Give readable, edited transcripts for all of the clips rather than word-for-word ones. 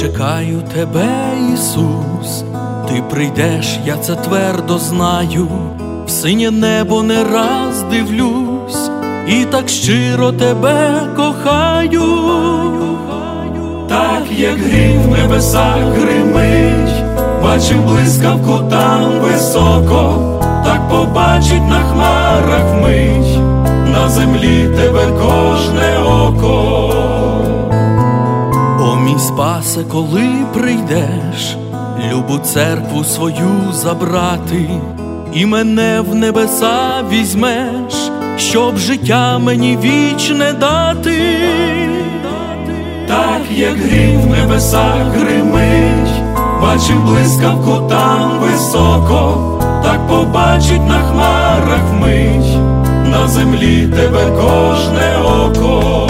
чекаю тебе, Ісус, ти прийдеш, я це твердо знаю. В синє небо не раз дивлюсь, і так щиро тебе кохаю. Так, як грім в небесах гримить, бачим блискавку там високо, так побачить на хмарах вмить, на землі тебе кожне око. О, мій Спасе, коли прийдеш, любу церкву свою забрати, і мене в небеса візьмеш, щоб життя мені вічне дати. Так, як грім в небесах гримить, бачим блискавку там високо, так побачить на хмарах вмить, на землі тебе кожне око.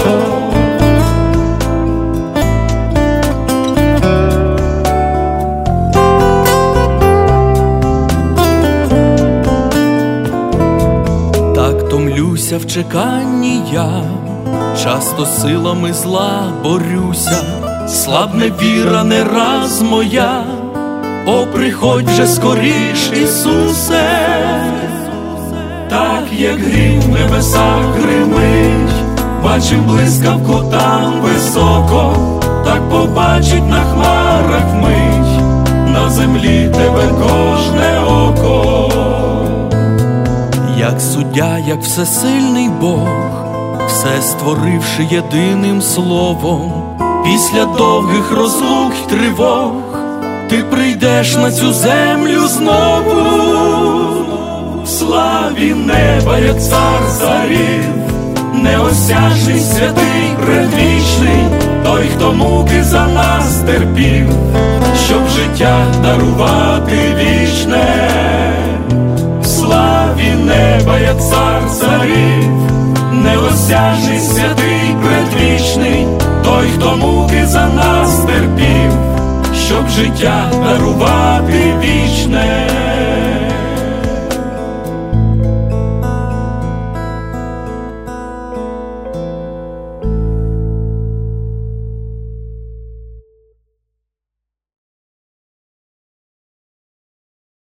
Так томлюся в чеканні я, часто силами зла борюся, слабне віра не раз моя. О, приходь вже скоріш, Ісусе. Так, як грім в небесах гримить, бачим блискавку там високо, так побачить на хмарах вмить, на землі тебе кожне око. Як суддя, як всесильний Бог, все створивши єдиним словом, після довгих розлук й тривог, ти прийдеш на цю землю знову. В славі неба, як цар царів, неосяжний, святий, предвічний, той, хто муки за нас терпів, щоб життя дарувати вічне. В славі неба, як цар царів, неосяжний, святий, предвічний, той, хто муки за нас терпів, щоб життя дарувати вічне.